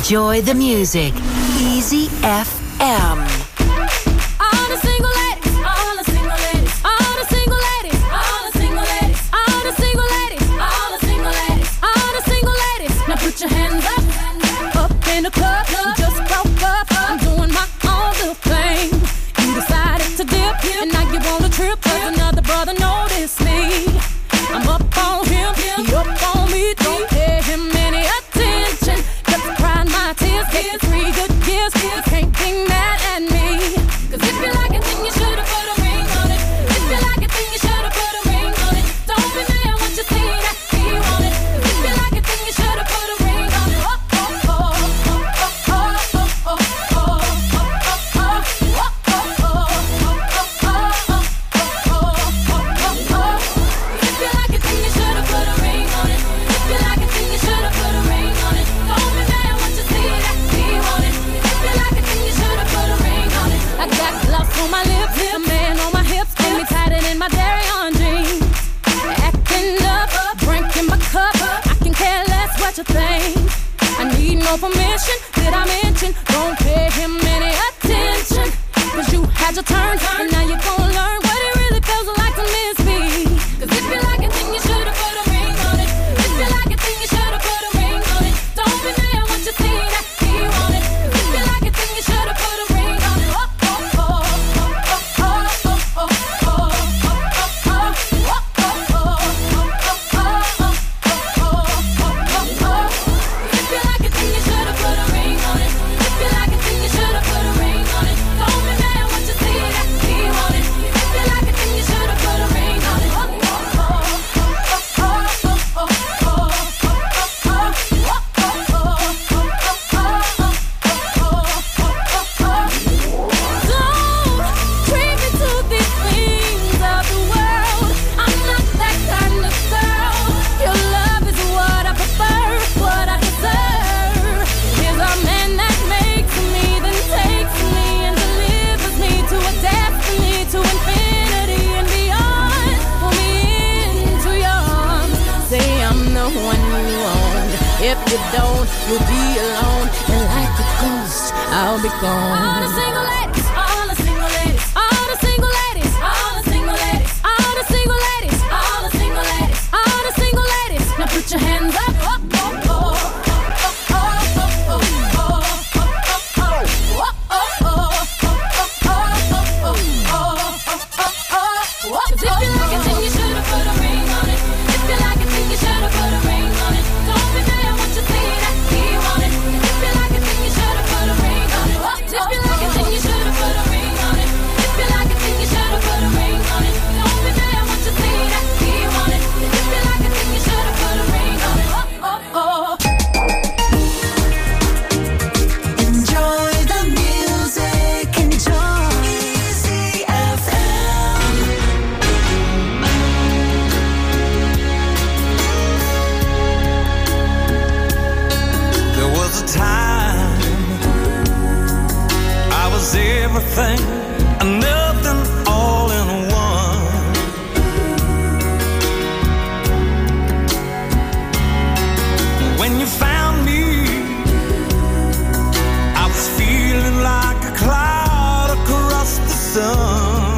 Enjoy the music. Easy FM. All the single ladies, all the single ladies, all the single ladies, all the single ladies, all the single ladies, all the single ladies, all the single ladies. Now put your hands up in the club. You just broke up. I'm doing my own little thing. You decided to dip, and now you want a trip 'cause another brother noticed me. I'm up on him, he up on me. Don't pay him any attention. Just crying my tears, getting 3 good years. You can't be mad at me. 'Cause if you like it, then you should've put a ring on it. If you like it, then you should've put a ring on it. Don't be mad when you see that he want it. 'Cause if you like it, then you should've put a ring on it. Oh, oh, oh, oh, oh, oh, oh, oh, oh, oh, oh, oh, If you like it, then you should've put a ring on it. If you like it, then you should've put a ring on it. Don't be mad when you see that he want it. If you like it, then you should've put a ring on it. I got gloves on my lips, a man on my hips, got me tighter than my dairy on jeans. Acting up, drink in my cup. I can care less what you think. I need no permission. Did I mention? Don't pay him any attention. 'Cause you had your turn, and now you're gonna learn what it really feels like to miss me. 'Cause if you like it, then you should've put a ring on it. If you like it, then you should've put a ring on it. Don't be mad when you see that he want it. 'Cause if you like it, then you should've put a ring on it. Oh, oh, oh, oh, oh, oh, oh, oh, oh, If you like it, then you should've put a ring on it. If you like it, then you should've put a ring on it. Don't be mad when you see that he want it. If you like it, then you should've put a ring on it. Don't treat me to these things of the world. I'm not that kind of girl. Your love is what I prefer, what I deserve. Here's a man that makes me, then takes me and delivers me to a destiny, to infinity and beyond. Pull me into your arms. Say I'm the one you want. If you don't, you'll be alone. And like a ghost, I'll be gone. All the single ladies, all the single ladies, all the single ladies, all the single ladies, all the single ladies, all the single ladies, all the single ladies. Now put your hands up. Cause if you like it, then you should've put a ring on it. If you like it, then you should've put a ring on it. Don't be mad when you see that he want it. If you like it, then you should've put a ring on it. If you like it, then you should've put a ring on it. If you like it, then you should've put a ring on it. Don't be mad when you see that he want it. If you like it, then you should've put a ring on it. Enjoy the music. Enjoy Easy FM. There was a time I was everything and nothing all in one. When you found me, I was feeling like a cloud across the sun.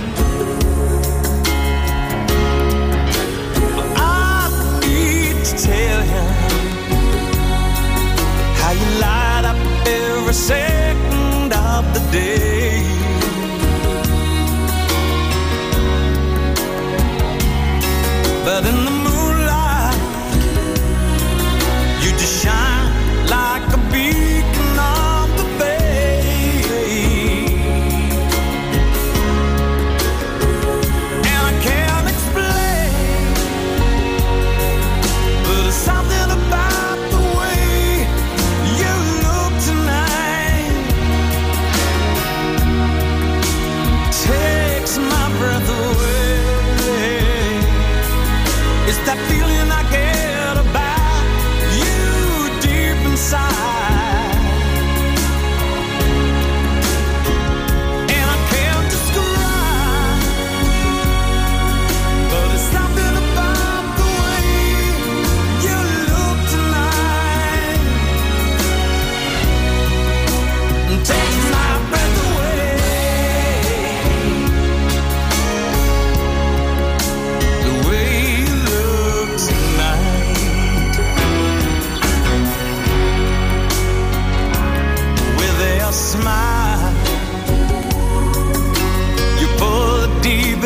I need to tell you how you light up every second of the day.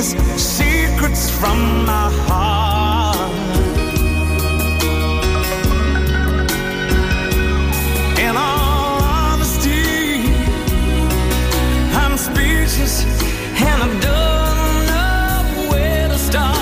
deepest secrets from my heart. In all honesty, I'm speechless and I don't know where to start.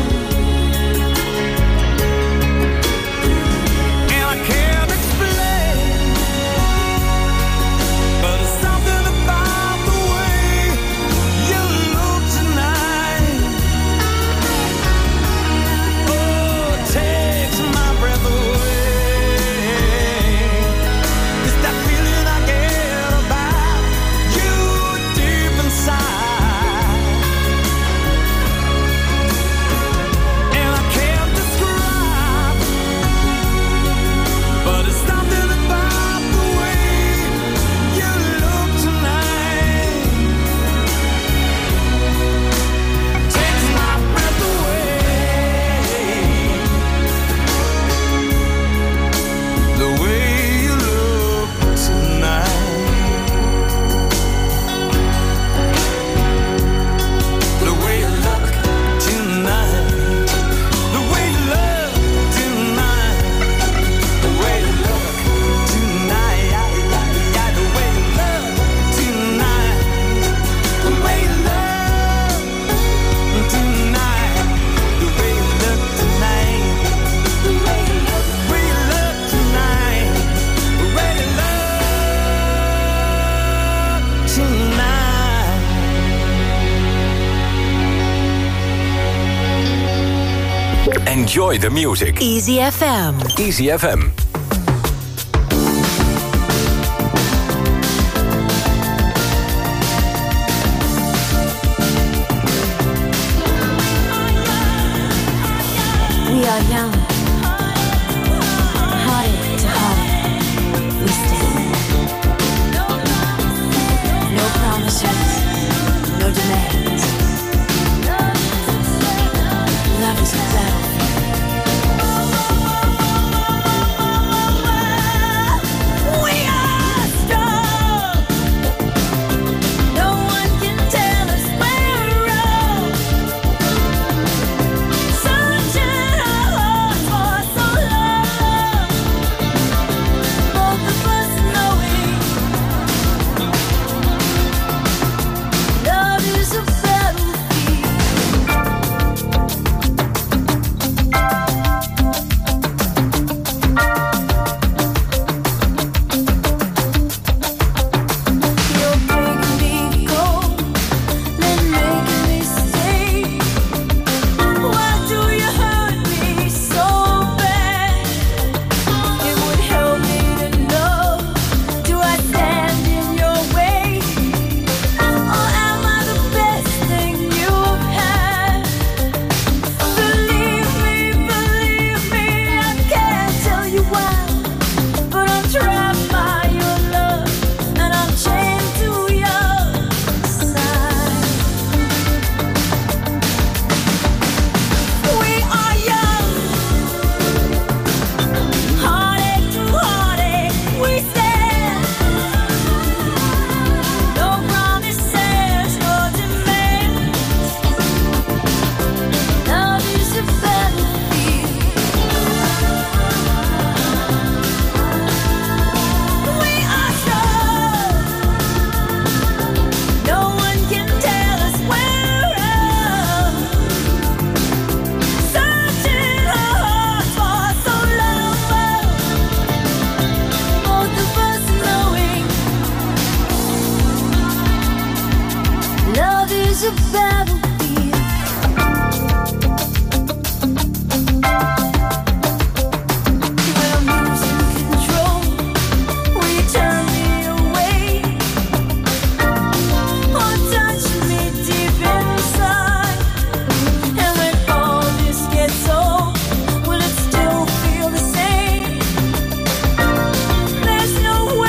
Enjoy the music. Easy FM. Easy FM. We are young, heartache to heartache, we stand. No promises, no demands. Love is a battlefield.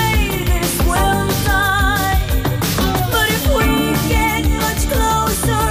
But if we get much closer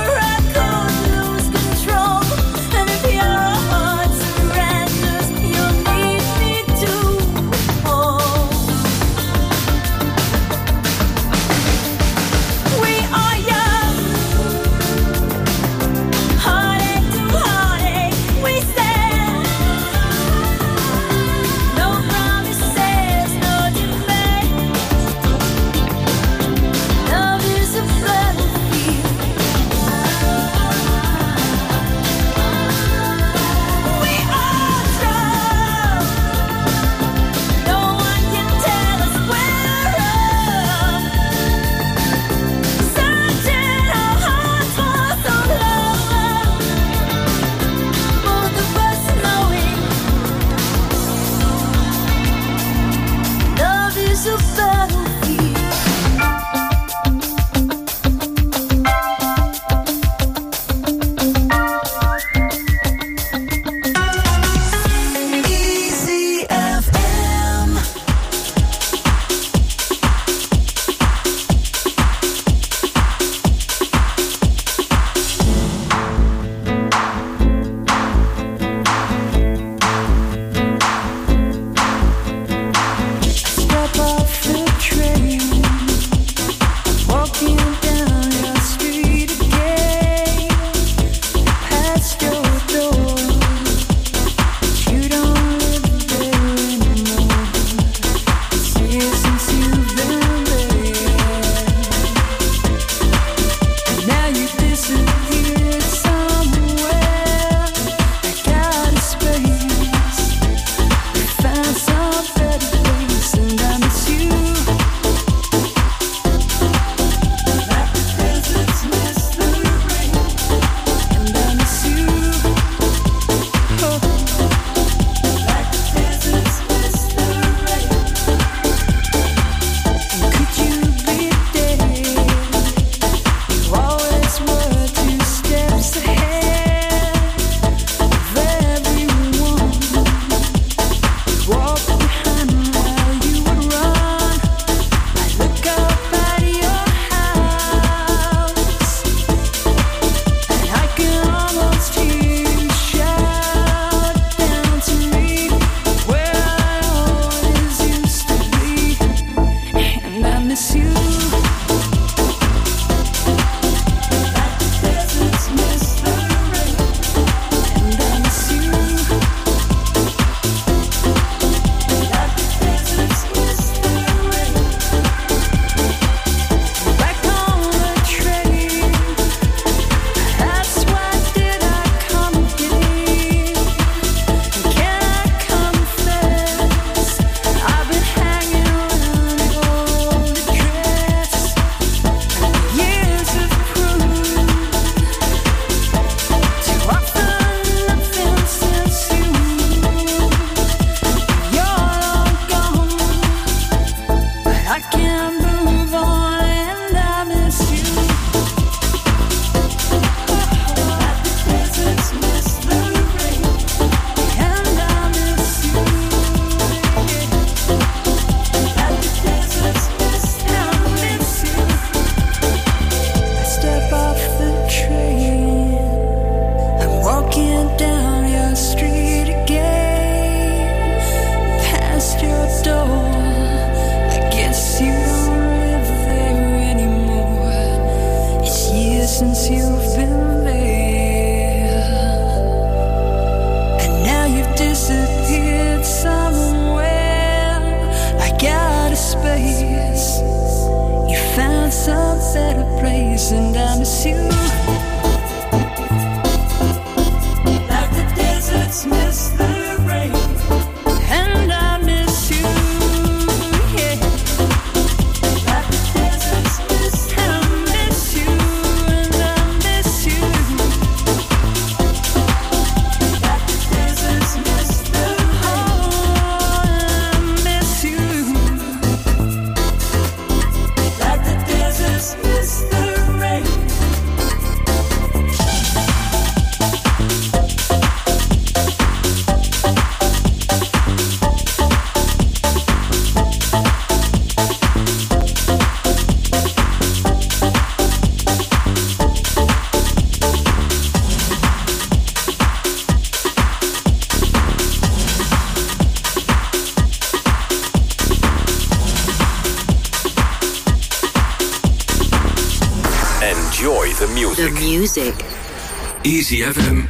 Enjoy the music. The music. Easy FM.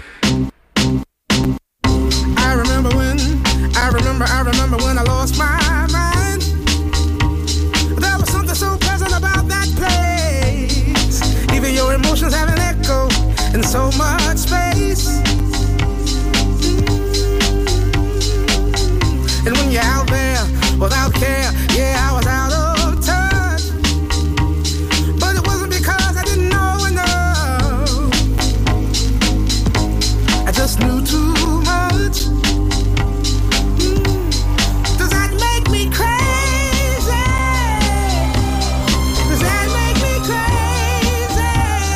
I remember when I lost my mind. There was something so pleasant about that place. Even your emotions have an echo in so much space. And when you're out there without care, yeah, I was out of touch. But it wasn't because I didn't know enough. I just knew too much. Does that make me crazy? Does that make me crazy?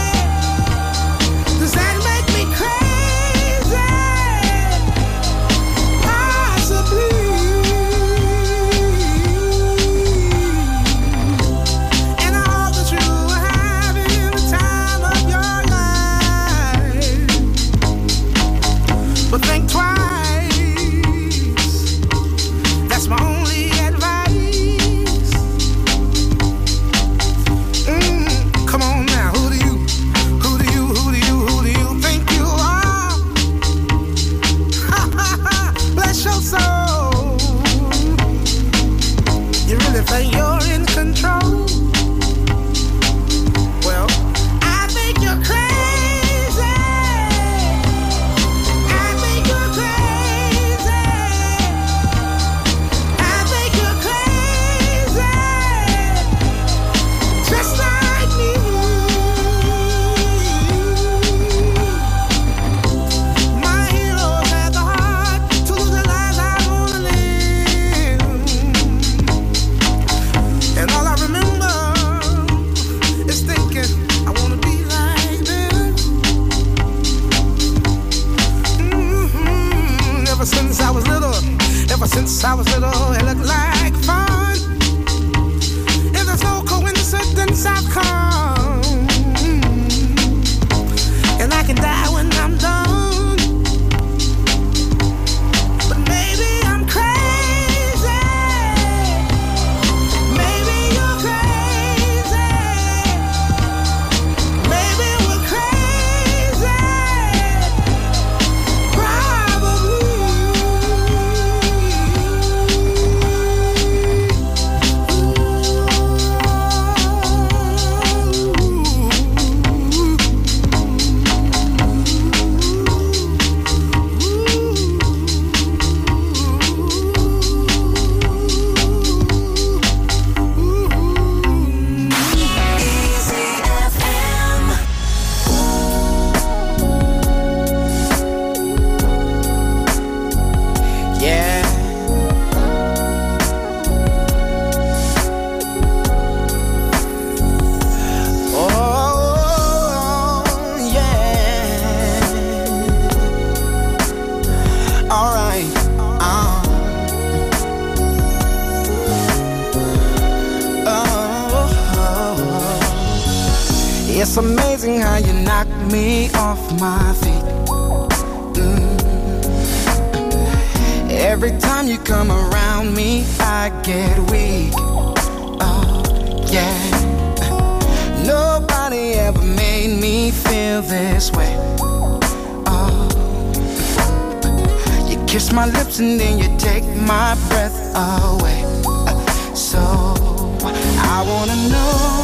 Does that make me crazy? Possibly. And I hope that you are having the time of your life. But think twice. That's my only advice. Come on now, who do you think you are? Bless your soul. You really think you're in control? Well, I think you're crazy. I think you're crazy. I think you're crazy. Just like me. My heroes had the heart to lose their lives. I wanna live. And all I remember is thinking I wanna be like them. Ever since I was little, it looked like fun. And there's no coincidence I've come. And I can die when I'm done. But maybe I'm crazy. Maybe you're crazy. Maybe we're crazy. Probably. Yeah. Oh, yeah. All right. It's amazing how you knock me off my feet. Every time you come around me, I get weak. Oh, yeah. Nobody ever made me feel this way. Oh, you kiss my lips and then you take my breath away. So I wanna know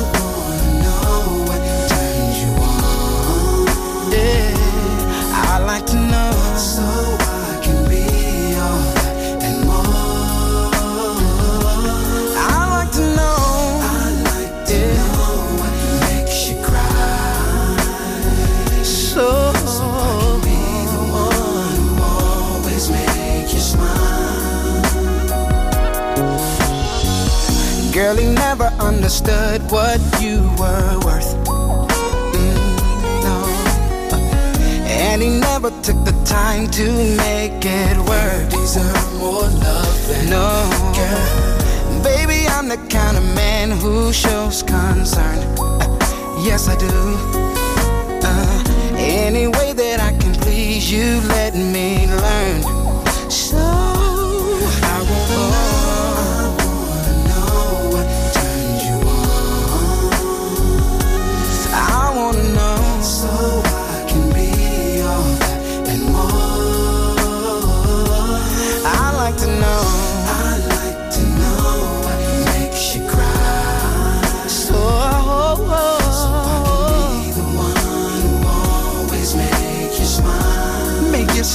what turns you on. Yeah, I like to know so I can be all that and more. I like to know what makes you cry. So I can be the one who always make you smile. Girl, he never understood what you were worth. No. And he never took the time to make it work. You deserve more love than no. Girl. Baby, I'm the kind of man who shows concern. Yes, I do. Any way that I can please you, let me learn. So I wanna know what turns you on. I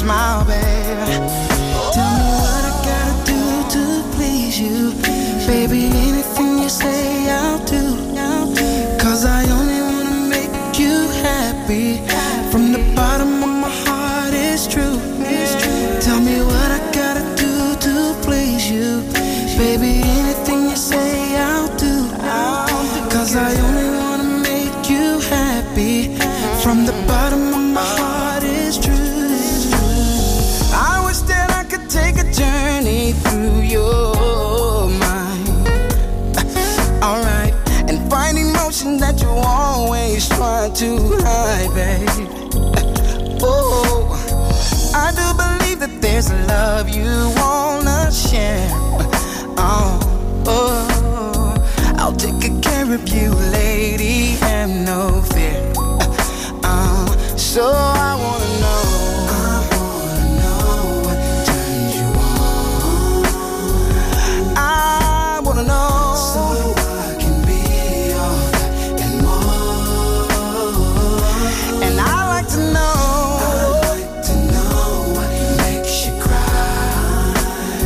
smile, baby. Tell me what I gotta do to please you. Baby, anything you say, I'll do. 'Cause I only wanna make you happy. From the bottom of my heart, it's true. Tell me what I gotta do to please you. Baby, anything you say, I'll do. 'Cause I only wanna make you happy. From the bottom of my heart, it's true. I wish that I could take a journey through your mind. Alright, and find emotion that you always try to hide, babe. Oh, I do believe that there's a love you wanna share. Oh, I'll take good care of you, lady, have no fear. So I wanna know what turns you on. I wanna know so I can be all that and more. And I like to know what makes you cry.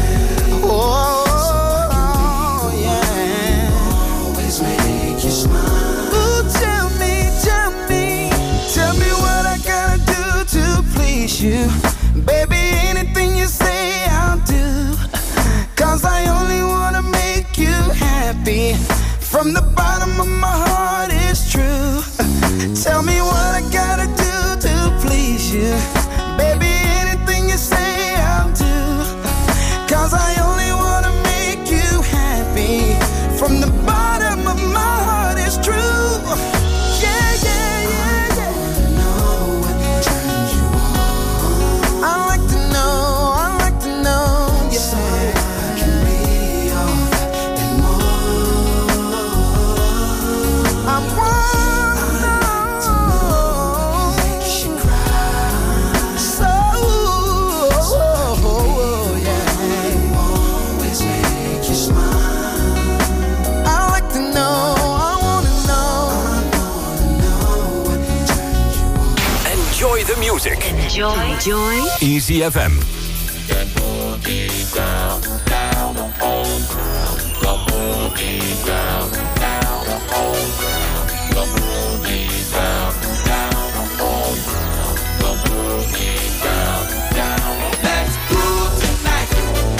Oh, yeah. Always make you smile. Ooh, tell me what I gotta do to please you. Baby, anything you say, I'll do. 'Cause I only wanna make you happy. From the bottom of my heart, it's true. Tell me what I gotta do to please you. Baby, anything you say, I'll do. 'Cause I only wanna make you happy. From the bottom of my heart, it's true. Yeah, yeah, yeah, yeah. I like to know, yeah. So I can be all that and more. I wanna know, makes you cry. So, yeah. Always make you smile. I like to know, I wanna know what turns you on. Enjoy the music. Enjoy. Easy FM. Let's groove tonight.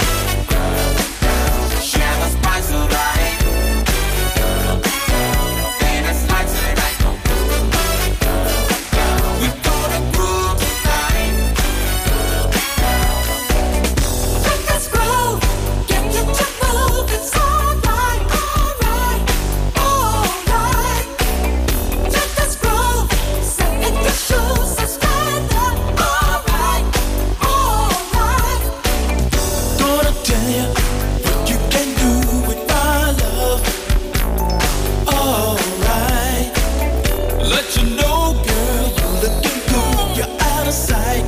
Share the spice of life. And it's like tonight. We gonna groove tonight. Let's groove, get you to move. It's alright, alright, alright. Let us groove, step in your shoes and stand up. Alright, alright. Gonna tell you what you can do with my love. Alright. Let you know, girl, you're looking good. You're out of sight.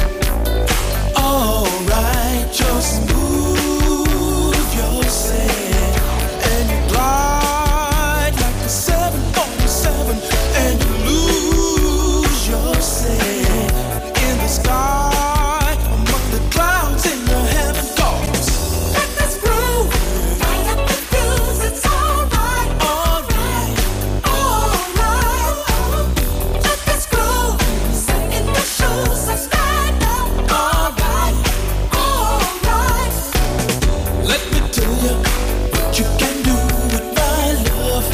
Alright. Just move yourself and you glide like a 747 and you lose yourself in the sky among the clouds in your heaven goes. Let us groove, light up the fuse. It's alright, Alright. alright. Let us groove, step in your shoes and stand up. Alright, alright. Let me tell you what you can do with my love.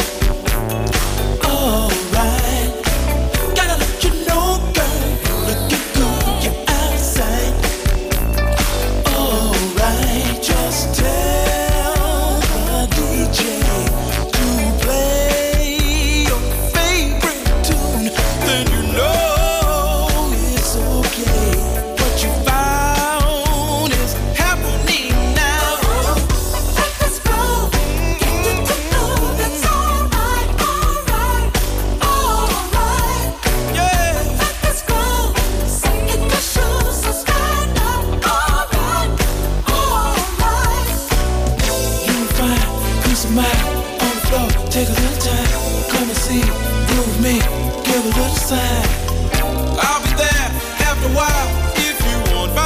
Alright. Gotta let you know, girl, you're looking good, you're out of sight. Alright. Just tell the DJ to play your favorite tune, then you know it's okay. What you found is happening now. Let us groove, get you to move. It's alright, alright, alright. Yeah. Let us groove, step in your shoes and stand up. Alright, alright. You find peace of mind on the floor. Take a little time, come and see, groove with me, give a little sign. I'll be there after a while if you want.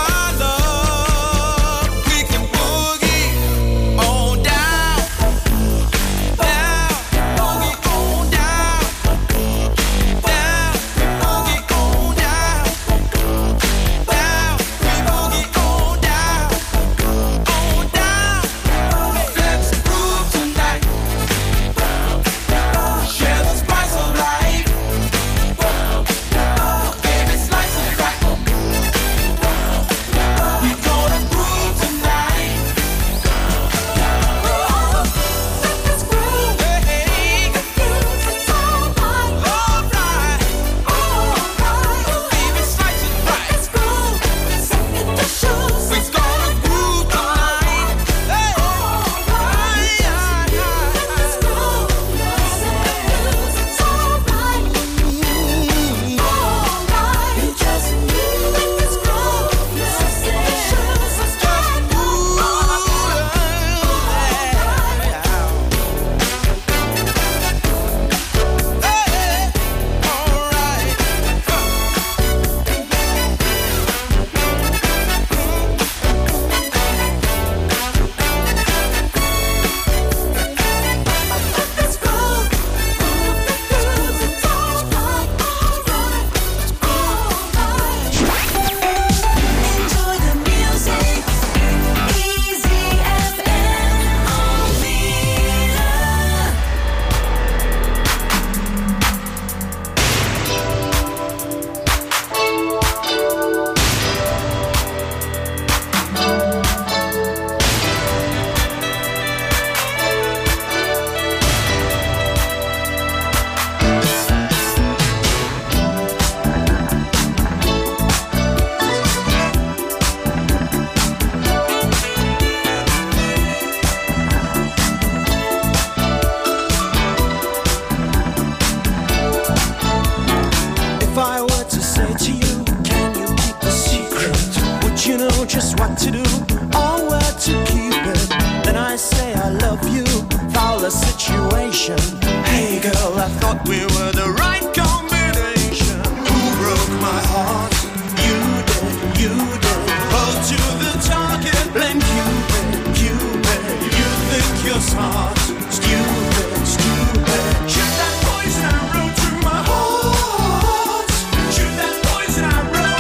what to do or where to keep it. Then I say I love you, foul the situation. Hey girl, I thought we were the right combination. Who broke my heart? You did, you did. Hold to the target, blame Cupid, Cupid. You think you're smart, stupid, stupid. Shoot that poison arrow through my heart. Shoot that poison arrow.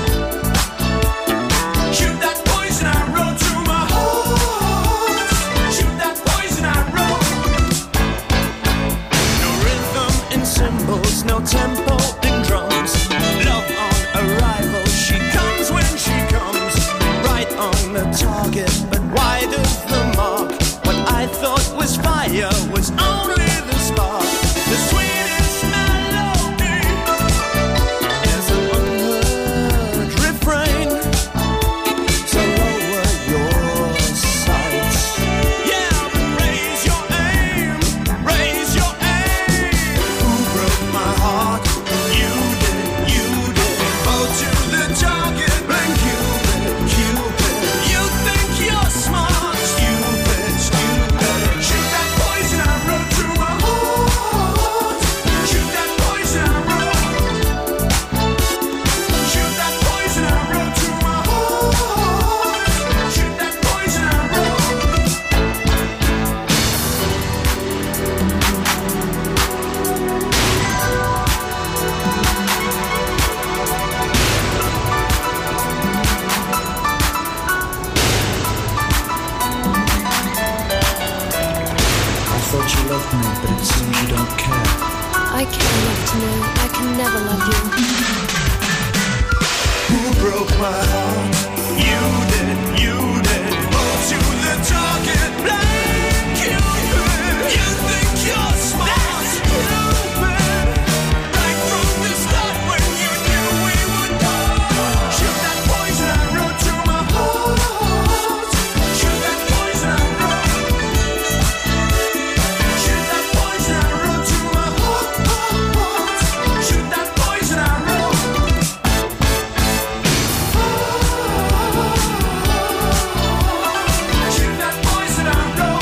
Shoot that poison arrow through my heart. Shoot that poison arrow. No rhythm in cymbals, no tempo in drums. Love on arrival, she comes when she comes. Right on the target, but wide of the mark. What I thought was fire was only the spark. The sweetest melody is an unheard refrain. So lower your sights. Yeah, but raise your aim. Raise your aim. Who broke my heart? You did, you did. Hold to the target, blank Cupid, Cupid. You think you're smart, stupid, stupid. Shoot that poison arrow through my heart. Shoot that poison arrow. Shoot that poison arrow through my heart. Shoot that poison arrow. I thought you loved me, but it seems you don't care. I care enough to know I can never love you. Who broke my heart? You did, you did. Hold to the target, blank Cupid. You think you're smart, stupid. Right from the start when you knew we would part. Shoot that poison arrow through my heart. Shoot that poison arrow. Shoot that poison arrow through my heart. Shoot that poison arrow. Shoot that poison arrow.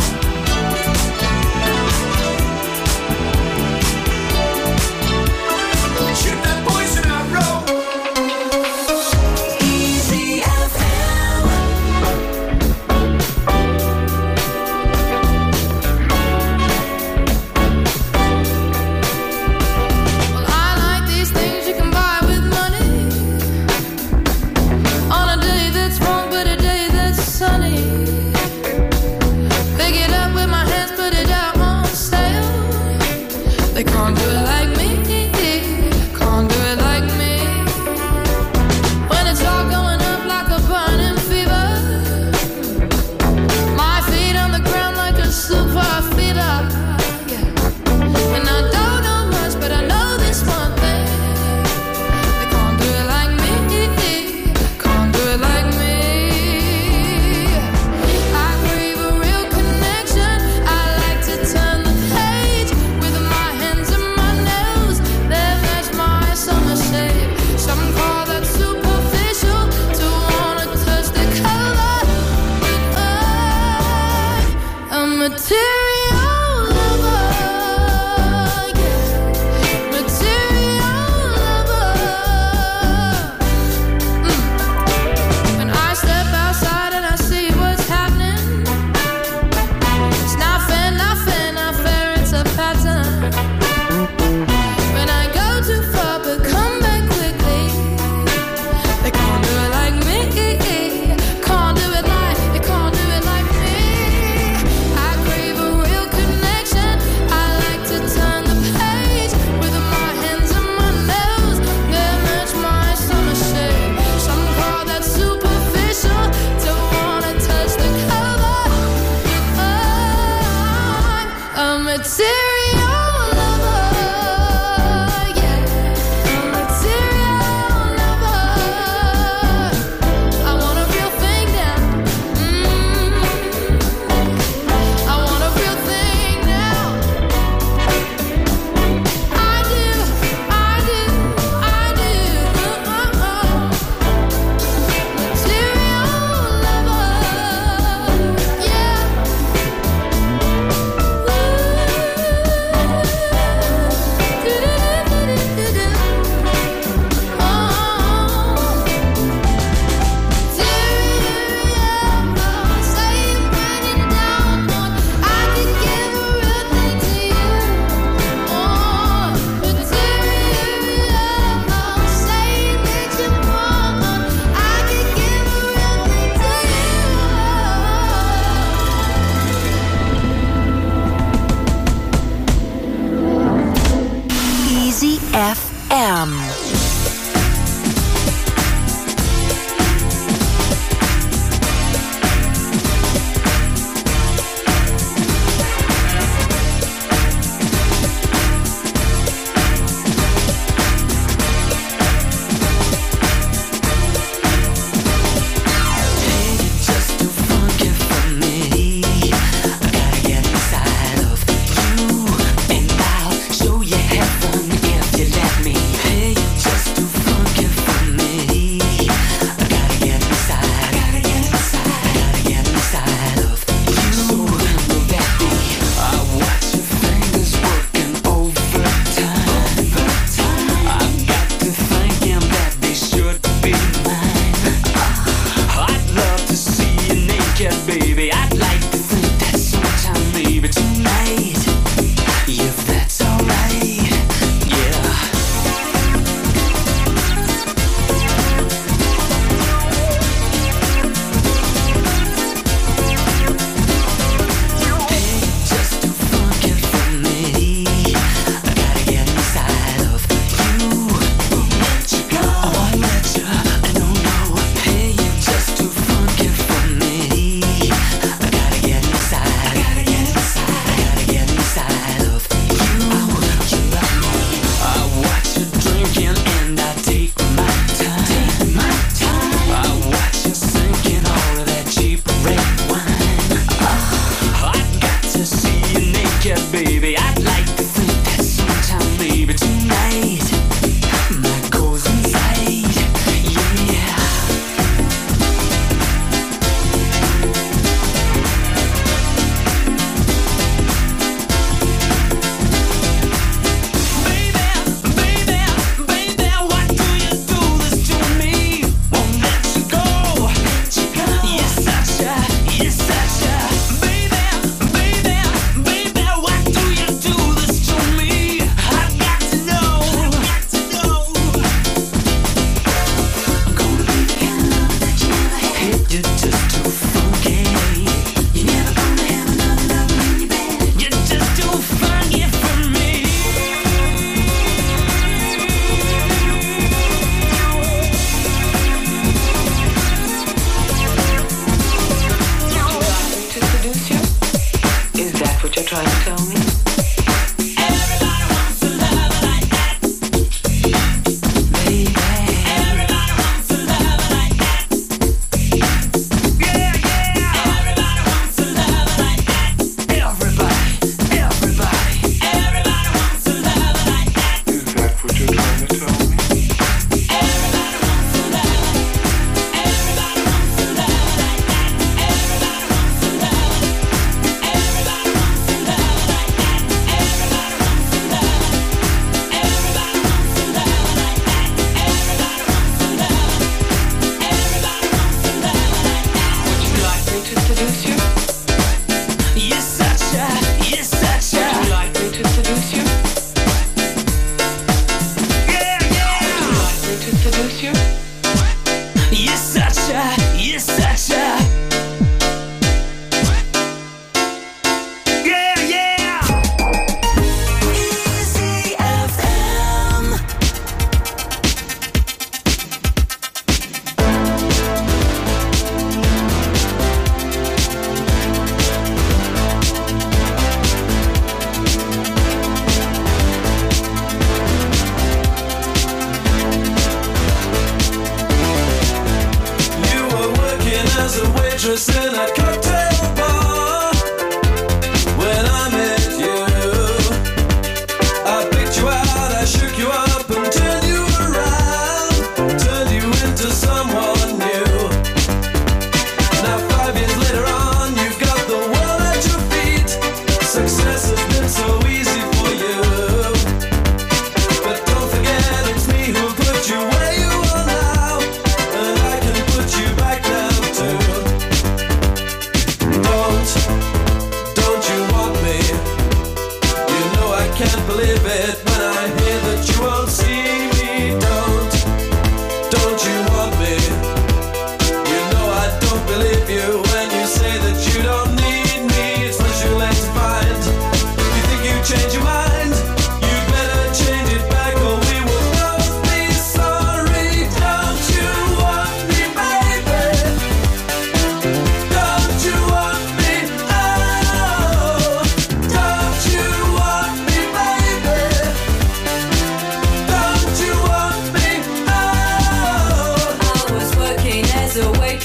FM.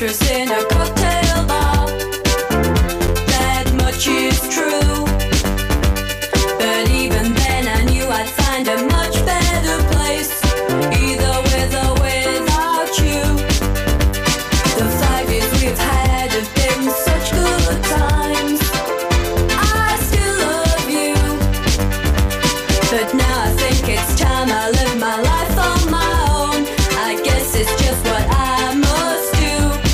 strangers in a cocktail bar. That much is true. But even then I knew I'd find a much better place, either with or without you. The 5 years we've had have been such good times. I still love you, but now I think it's time I live my life on my own. I guess it's just what I must do.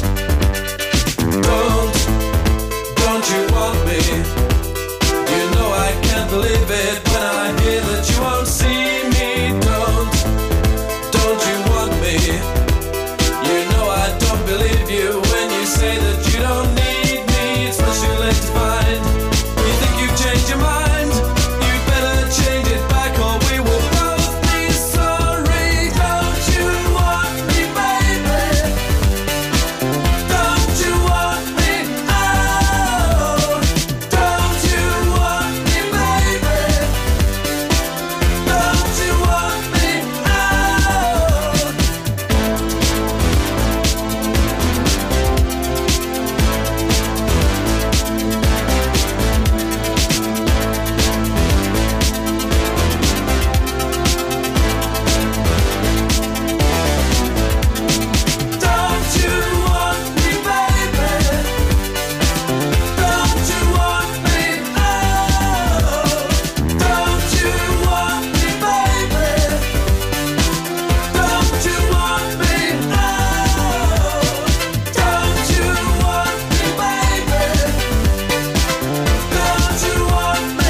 Don't you want me? You know I can't believe it when I hear that you won't see me. Don't you want me? You know I don't believe you when you say that you don't need me. It's much too late to find. You think you've changed your mind? You better change it back or we will both be sorry. Don't you want me, baby? Don't you want me? Oh, don't you want me, baby? Don't you want me? Oh. Don't you want me, baby? Don't you want me? Oh, don't you want me, baby? Don't you want me? Oh, don't you want me, baby? Don't you want me?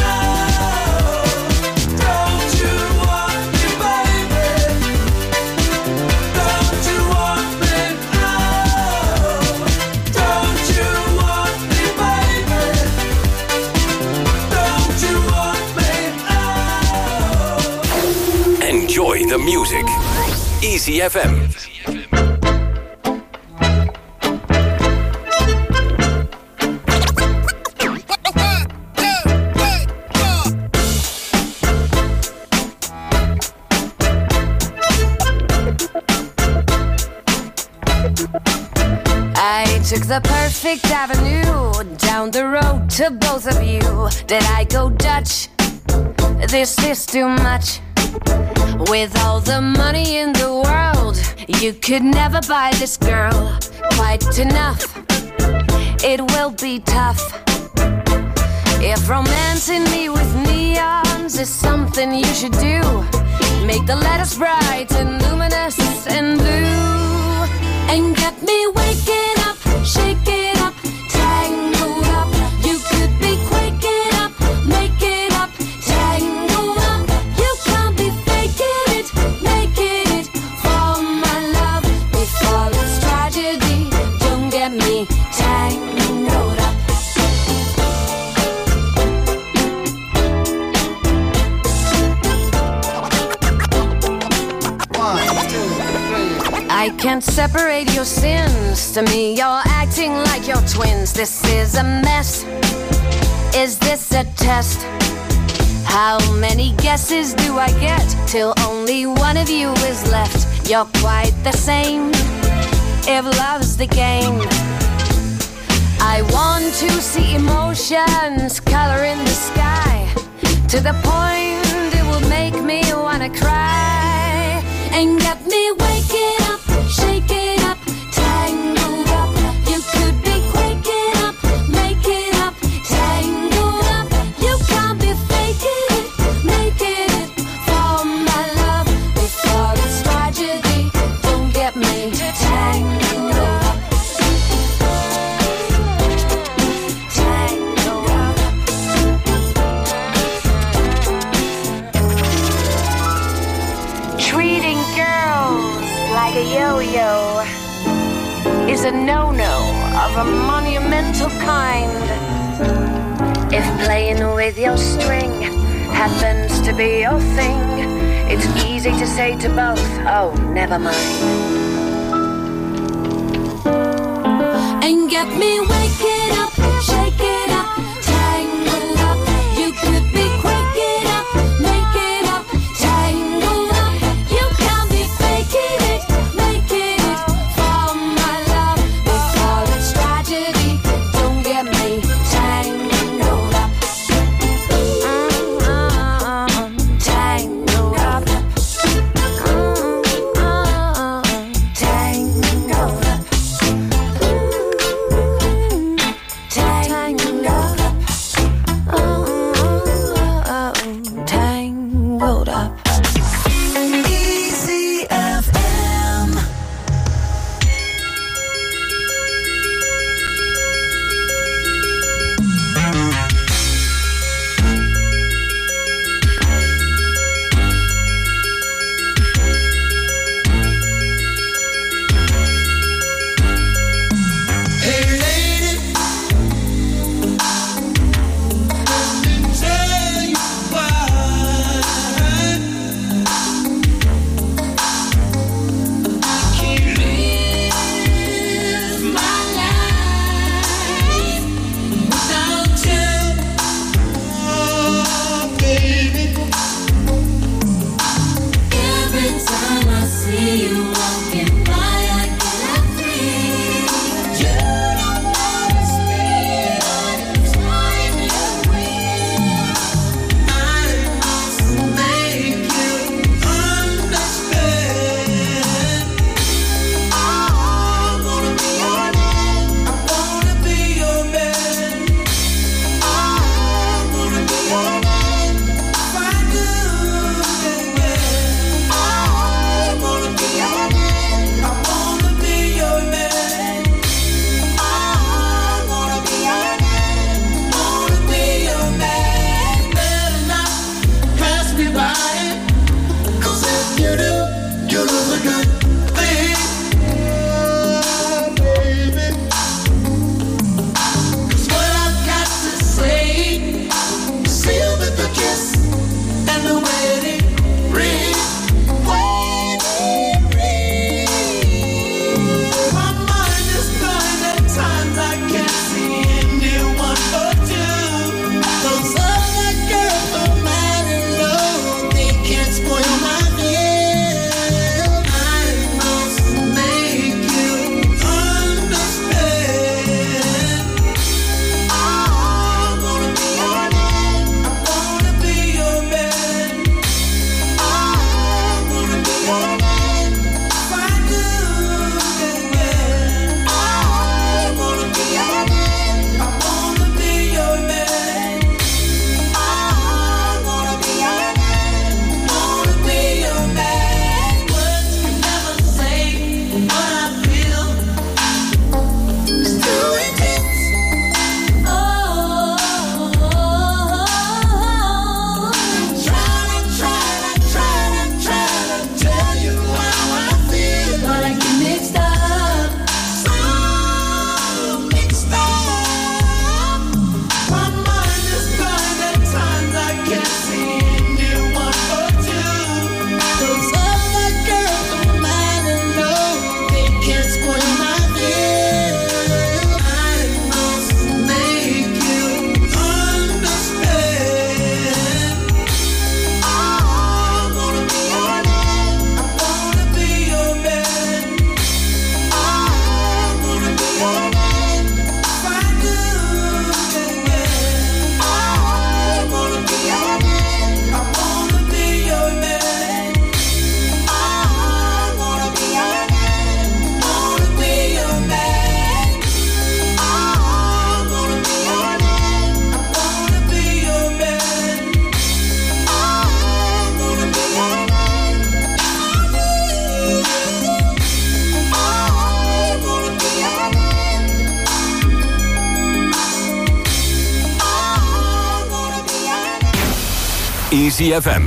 Oh, don't you want me, baby? Don't you want me? Oh, don't you want me, baby? Don't you want me? Oh. Enjoy the music. Easy FM. I took the perfect avenue down the road to both of you. Did I go Dutch? This is too much. With all the money in the world, you could never buy this girl quite enough. It will be tough. If romancing me with neons is something you should do, make the letters bright and luminous and blue, and get me waking up, shaking up, tangled up. You could be quaking up, making up, tangled up. You can't be faking it, making it for my love. Before it's tragedy, don't get me tangled up. I can't separate your sins. To me, you're acting like you're twins. This is a mess. Is this a test? How many guesses do I get till only one of you is left? You're quite the same, if love's the game. I want to see emotions color in the sky, to the point it will make me wanna cry, and get me waking up, shaking up, tangled up. You could be quaking up, making up, tangled up. You can't be faking it, making it for my love. Before it's tragedy, don't get me tangled up. Tangled up. Treating girls like a yo-yo is a no-no of a monumental kind. If playing with your string happens to be your thing, it's easy to say to both, oh, never mind. And get me waking up, shaking up, tangled up. You could be quaking up, making up, tangled up. You can't be faking it, making it for my love. Easy FM.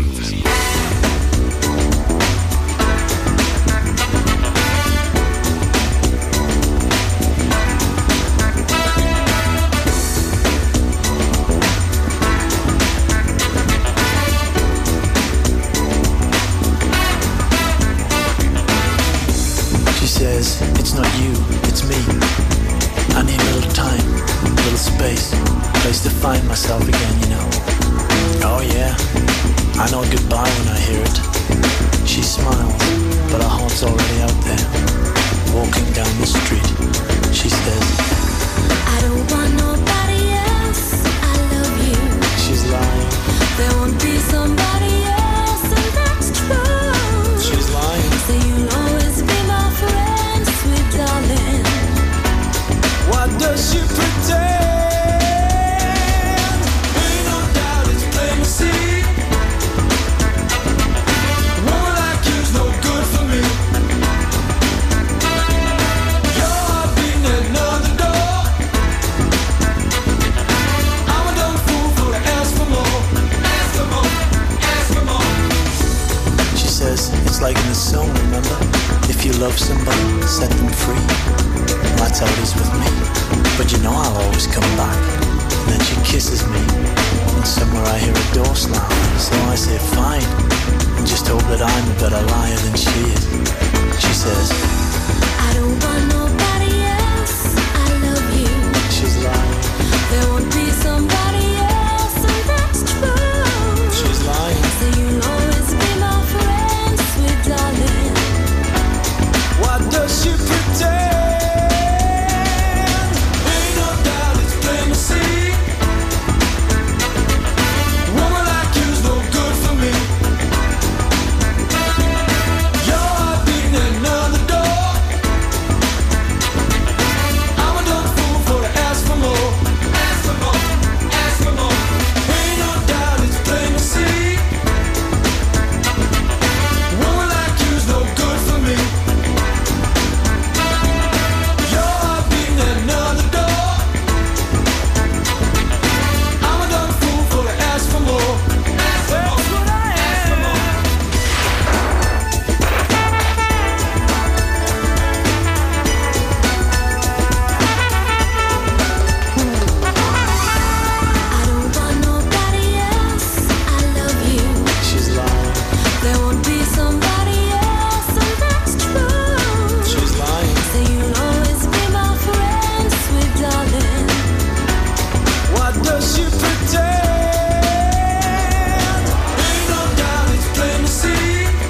She says, it's not you, it's me. I need a little time, a little space, place to find myself again, you know. Oh yeah, I know goodbye when I hear it. She smiles, but her heart's already out there. Walking down the street, she says, I don't want nobody else, I love you. She's lying. There won't be somebody else, and that's true. She's lying. So you'll always be my friend, sweet darling. What does she pretend? Ain't no doubt it's plain to see. Woman like you's no good for me. Your heart beating at another door. I'm a dumb fool for to ask for more. Ask for more, ask for more. She says, it's like in the song, remember? If you love somebody, set them free. That's how it is with me. But you know I'll always come back. And then she kisses me. And somewhere I hear a door slam. So I say fine. And just hope that I'm a better liar than she is. She says, I don't want nobody else, I love you. she's lying. There won't be somebody else, and that's true. She's lying. So you'll always be my friend, sweet darling. What does she pretend? Ain't no doubt it's plain to see. Woman like you's no good for me. Your heart beating at another door. I'm a dumb fool for to ask for more. Ask for more, ask for more. Ain't no doubt it's plain to see. Woman like you's no good for me. Your heart beating at another door. I'm a dumb fool for to ask for more. Ask for more, ask for more. I don't want nobody else, I love you. She's lying. There won't be somebody else, and that's true. She's lying. So you'll always be my friend, sweet darling. What does she pretend? Ain't no doubt it's plain to see.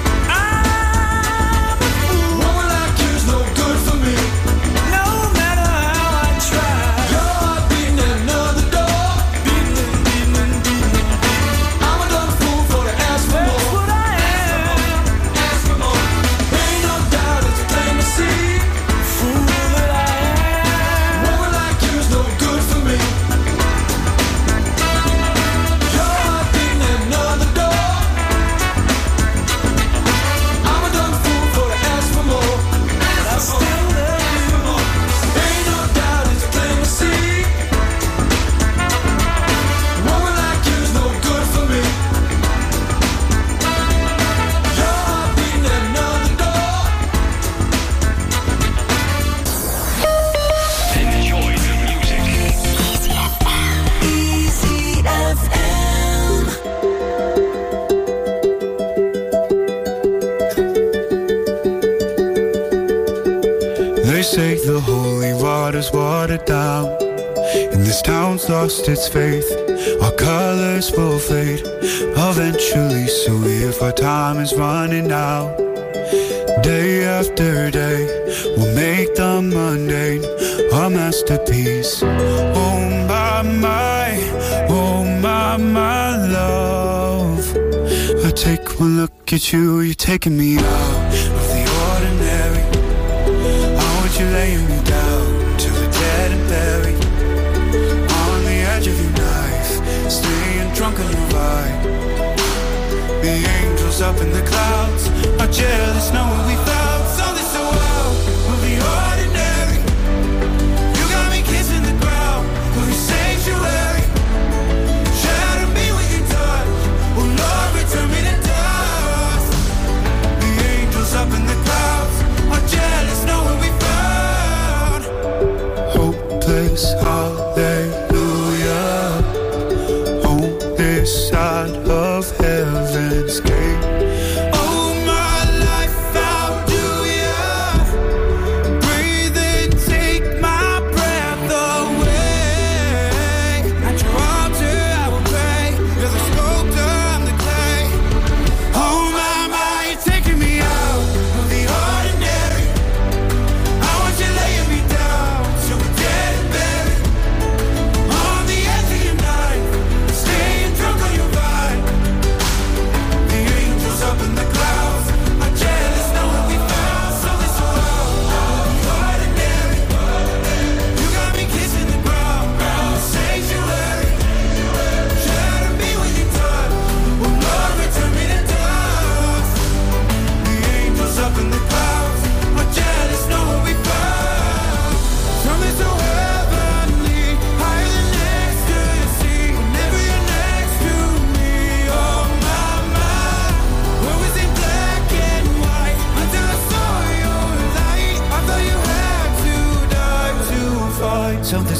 I'm a fool. Woman like you's no good for me. No matter how I try. Your heart beating at another door. Beating, beating, beating. I'm a dumb fool for to ask for more. That's what I am. Ask for more. Ain't no doubt it's plain to see. Fool that I am. Woman like you's no good for me. Your heart beating at another door. I'm a dumb fool for to ask for more. Ask for more, ask for more. Ain't no doubt it's plain to see. Woman like you's no good for me. Your heart beating at another door. Enjoy the music. Easy FM. They say the holy water's watered down, and this town's lost its faith. Our colors will fade eventually, so if our time is running out, day after day, we'll make the mundane our masterpiece. Oh my love, I take one look at you, you're taking me out of the ordinary. How would you lay me down to the dead and buried? On the edge of your knife, staying drunk on your vibe. The angels up in the clouds are jealous knowing we found something so out of the ordinary. You got me kissing the ground of your sanctuary. Shatter me with your touch, oh Lord.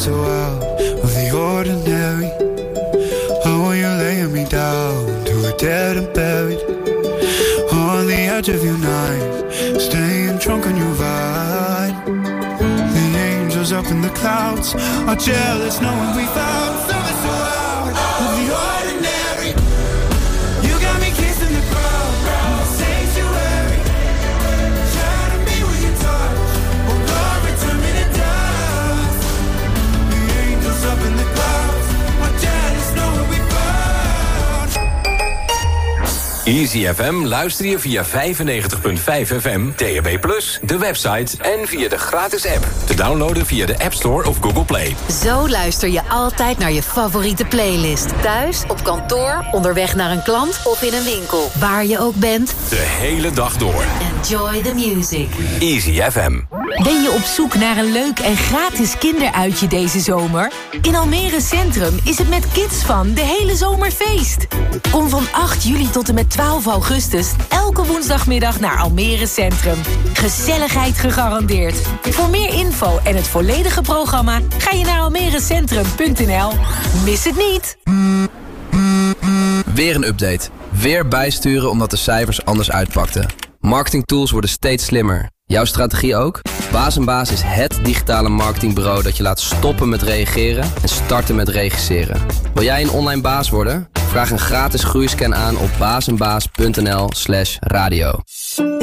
so out of the ordinary. How are you laying me down to a dead and buried on the edge of your night, staying drunk on your vine. The angels up in the clouds are jealous knowing we found something so out of the ordinary. You got me kissing the ground, sanctuary. Shadow me with your touch, oh Lord, return me to dust. The angels up in the clouds are jealous knowing we found. Easy FM luister je via 95.5 FM, DAB+, de website en via de gratis app. Te downloaden via de App Store of Google Play. Zo luister je altijd naar je favoriete playlist. Thuis, op kantoor, onderweg naar een klant of in een winkel. Waar je ook bent. De hele dag door. Enjoy the music. Easy FM. Ben je op zoek naar een leuk en gratis kinderuitje deze zomer? In Almere Centrum is het met Kids Fun de hele zomer feest. Kom van 8 juli tot en met 12 augustus elke woensdagmiddag naar Almere Centrum. Gezelligheid gegarandeerd. Voor meer info en het volledige programma ga je naar almerecentrum.nl. Mis het niet! Weer een update. Weer bijsturen omdat de cijfers anders uitpakten. Marketingtools worden steeds slimmer. Jouw strategie ook? Baas & Baas is het digitale marketingbureau dat je laat stoppen met reageren en starten met regisseren. Wil jij een online baas worden? Vraag een gratis groeiscan aan op baasandbaas.nl/radio.